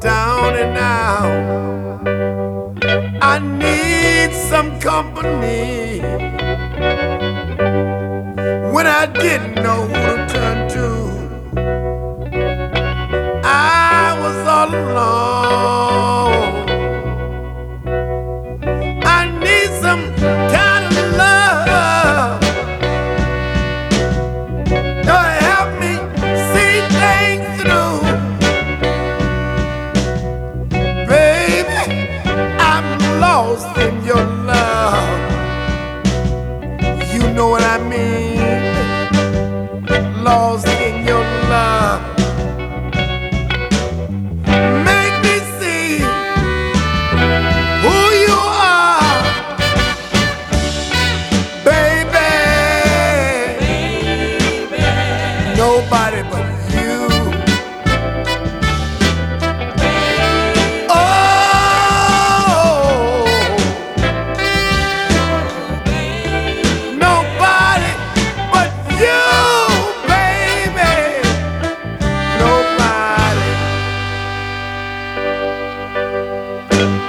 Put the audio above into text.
down and out. I need some company when I didn't know who to turn to. I was all alone. I need some kind of love to help me see things through. Baby, I'm lost in your love. You know what I mean? Lost in your love. Make me see who you are, baby. Nobody but you. Nobody but you, baby. Nobody.